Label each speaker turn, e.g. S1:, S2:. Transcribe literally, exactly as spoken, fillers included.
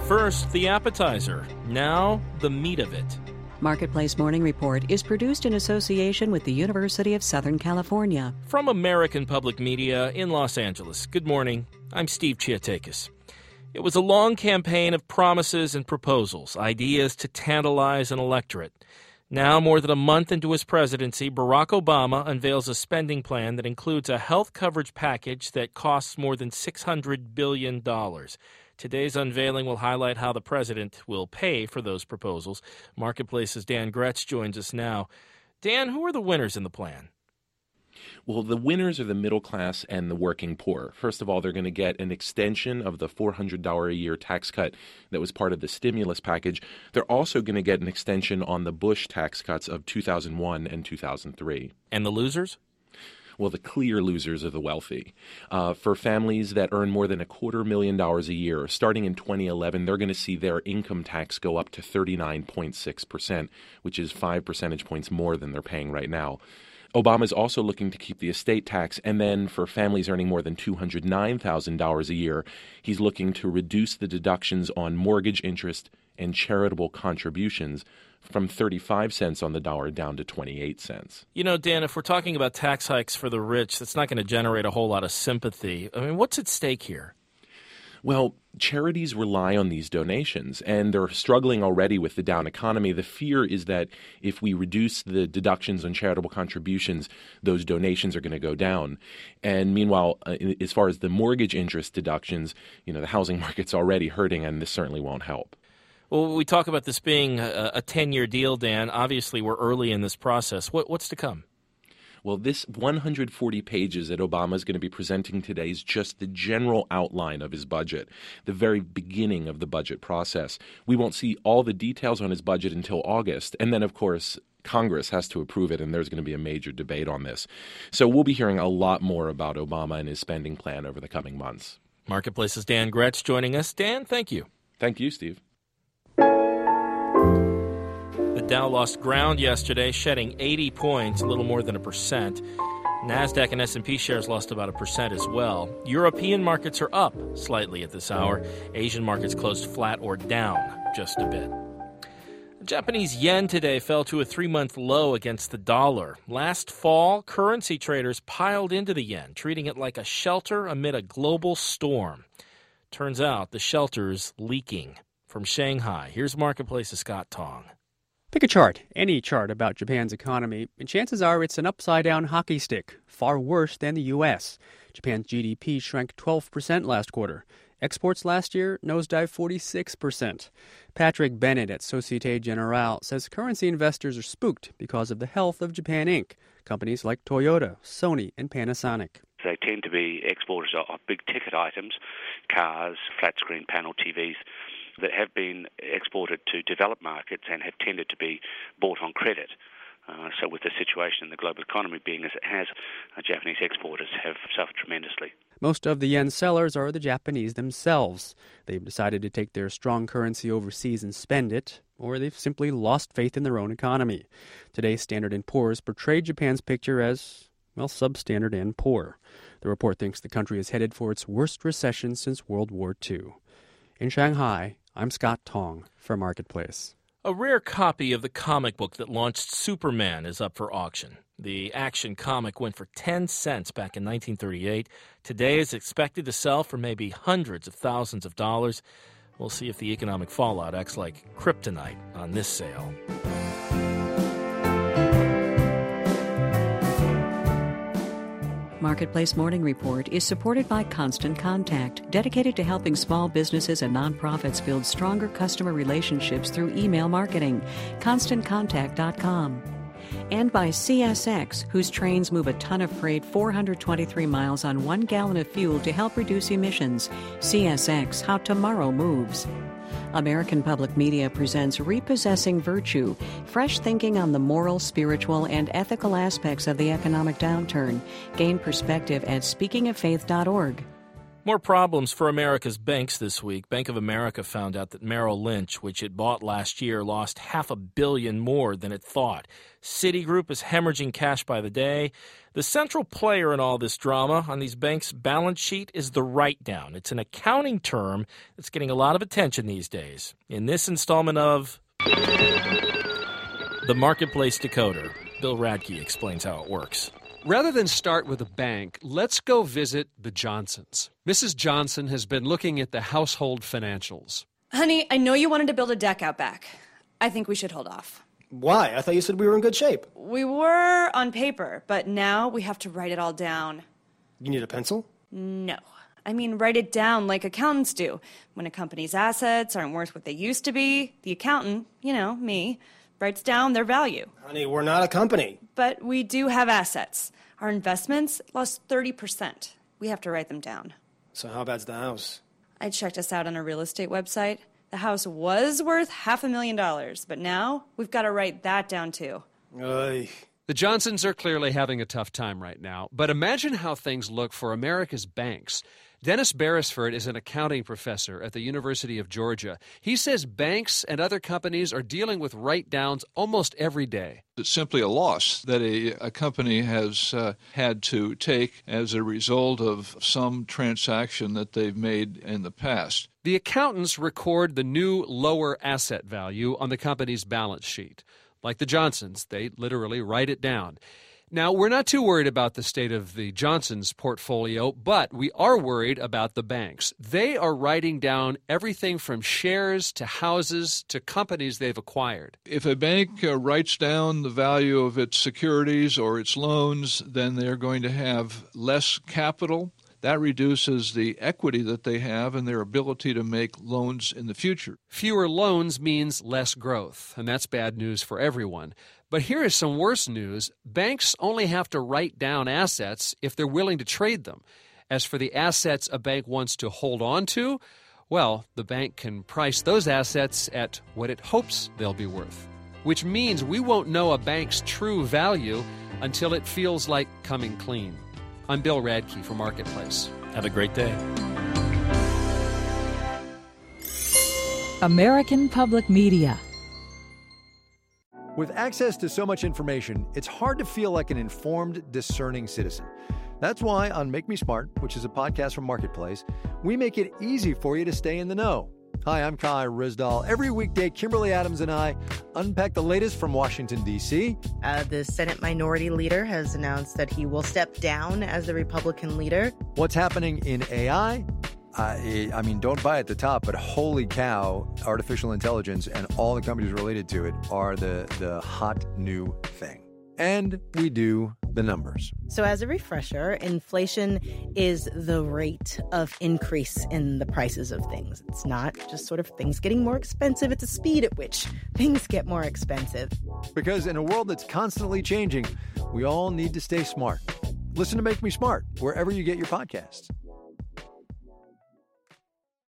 S1: First, the appetizer. Now, the meat of it.
S2: Marketplace Morning Report is produced in association with the University of Southern California.
S1: From American Public Media in Los Angeles, good morning. I'm Steve Chiatakis. It was a long campaign of promises and proposals, ideas to tantalize an electorate. Now, more than a month into his presidency, Barack Obama unveils a spending plan that includes a health coverage package that costs more than six hundred billion dollars. Today's unveiling will highlight how the president will pay for those proposals. Marketplace's Dan Gretsch joins us now. Dan, who are the winners in the plan?
S3: Well, the winners are the middle class and the working poor. First of all, they're going to get an extension of the four hundred dollars a year tax cut that was part of the stimulus package. They're also going to get an extension on the Bush tax cuts of two thousand one and two thousand three.
S1: And the losers?
S3: Well, the clear losers are the wealthy. Uh, for families that earn more than a quarter million dollars a year, starting in twenty eleven, they're going to see their income tax go up to thirty-nine point six percent, which is five percentage points more than they're paying right now. Obama is also looking to keep the estate tax, and then for families earning more than two hundred nine thousand dollars a year, he's looking to reduce the deductions on mortgage interest and charitable contributions from thirty-five cents on the dollar down to twenty-eight cents.
S1: You know, Dan, if we're talking about tax hikes for the rich, that's not going to generate a whole lot of sympathy. I mean, what's at stake here?
S3: Well, charities rely on these donations, and they're struggling already with the down economy. The fear is that if we reduce the deductions on charitable contributions, those donations are going to go down. And meanwhile, uh, as far as the mortgage interest deductions, you know, the housing market's already hurting, and this certainly won't help.
S1: Well, we talk about this being a, a ten-year deal, Dan. Obviously, we're early in this process. What, what's to come?
S3: Well, this one hundred forty pages that Obama is going to be presenting today is just the general outline of his budget, the very beginning of the budget process. We won't see all the details on his budget until August. And then, of course, Congress has to approve it, and there's going to be a major debate on this. So we'll be hearing a lot more about Obama and his spending plan over the coming months.
S1: Marketplace's Dan Gretsch joining us. Dan, thank you.
S3: Thank you, Steve.
S1: The Dow lost ground yesterday, shedding eighty points, a little more than a percent. NASDAQ and S and P shares lost about a percent as well. European markets are up slightly at this hour. Asian markets closed flat or down just a bit. The Japanese yen today fell to a three-month low against the dollar. Last fall, currency traders piled into the yen, treating it like a shelter amid a global storm. Turns out the shelter's leaking. From Shanghai, here's Marketplace's Scott Tong.
S4: Pick a chart, any chart about Japan's economy, and chances are it's an upside-down hockey stick, far worse than the U S. Japan's G D P shrank twelve percent last quarter. Exports last year nosedived forty-six percent. Patrick Bennett at Societe Generale says currency investors are spooked because of the health of Japan Incorporated, companies like Toyota, Sony, and Panasonic.
S5: They tend to be exporters of big-ticket items, cars, flat-screen panel T Vs, that have been exported to developed markets and have tended to be bought on credit. Uh, so with the situation in the global economy being as it has, uh, Japanese exporters have suffered tremendously.
S4: Most of the yen sellers are the Japanese themselves. They've decided to take their strong currency overseas and spend it, or they've simply lost faith in their own economy. Today's Standard and Poor's portrayed Japan's picture as, well, substandard and poor. The report thinks the country is headed for its worst recession since World War Two. In Shanghai, I'm Scott Tong for Marketplace.
S1: A rare copy of the comic book that launched Superman is up for auction. The action comic went for ten cents back in nineteen thirty-eight. Today is expected to sell for maybe hundreds of thousands of dollars. We'll see if the economic fallout acts like kryptonite on this sale.
S2: Marketplace Morning Report is supported by Constant Contact, dedicated to helping small businesses and nonprofits build stronger customer relationships through email marketing. constant contact dot com. And by C S X, whose trains move a ton of freight four hundred twenty-three miles on one gallon of fuel to help reduce emissions. C S X, how tomorrow moves. American Public Media presents Repossessing Virtue, fresh thinking on the moral, spiritual, and ethical aspects of the economic downturn. Gain perspective at speaking of faith dot org.
S1: More problems for America's banks this week. Bank of America found out that Merrill Lynch, which it bought last year, lost half a billion more than it thought. Citigroup is hemorrhaging cash by the day. The central player in all this drama on these banks' balance sheet is the write-down. It's an accounting term that's getting a lot of attention these days. In this installment of The Marketplace Decoder, Bill Radke explains how it works.
S6: Rather than start with a bank, let's go visit the Johnsons. Missus Johnson has been looking at the household financials.
S7: Honey, I know you wanted to build a deck out back. I think we should hold off.
S8: Why? I thought you said we were in good shape.
S7: We were on paper, but now we have to write it all down.
S8: You need a pencil?
S7: No. I mean, write it down like accountants do. When a company's assets aren't worth what they used to be, the accountant, you know, me, writes down their value.
S8: Honey, we're not a company.
S7: But we do have assets. Our investments lost thirty percent. We have to write them down.
S8: So how bad's the house?
S7: I checked us out on a real estate website. The house was worth half a million dollars, but now we've got to write that down too.
S8: Oy.
S6: The Johnsons are clearly having a tough time right now, but imagine how things look for America's banks. Dennis Beresford is an accounting professor at the University of Georgia. He says banks and other companies are dealing with write-downs almost every day.
S9: It's simply a loss that a, a company has uh, had to take as a result of some transaction that they've made in the past.
S6: The accountants record the new lower asset value on the company's balance sheet. Like the Johnsons, they literally write it down. Now, we're not too worried about the state of the Johnsons' portfolio, but we are worried about the banks. They are writing down everything from shares to houses to companies they've acquired.
S9: If a bank uh, writes down the value of its securities or its loans, then they're going to have less capital. That reduces the equity that they have and their ability to make loans in the future.
S6: Fewer loans means less growth, and that's bad news for everyone. But here is some worse news. Banks only have to write down assets if they're willing to trade them. As for the assets a bank wants to hold on to, well, the bank can price those assets at what it hopes they'll be worth, which means we won't know a bank's true value until it feels like coming clean. I'm Bill Radke for Marketplace.
S1: Have a great day.
S10: American Public Media.
S11: With access to so much information, it's hard to feel like an informed, discerning citizen. That's why on Make Me Smart, which is a podcast from Marketplace, we make it easy for you to stay in the know. Hi, I'm Kai Rizdal. Every weekday, Kimberly Adams and I unpack the latest from Washington, D C
S12: Uh, the Senate Minority Leader has announced that he will step down as the Republican leader.
S11: What's happening in A I? I, I mean, don't buy at the top, but holy cow, artificial intelligence and all the companies related to it are the, the hot new thing. And we do the numbers.
S12: So as a refresher, inflation is the rate of increase in the prices of things. It's not just sort of things getting more expensive. It's the speed at which things get more expensive.
S11: Because in a world that's constantly changing, we all need to stay smart. Listen to Make Me Smart wherever you get your podcasts.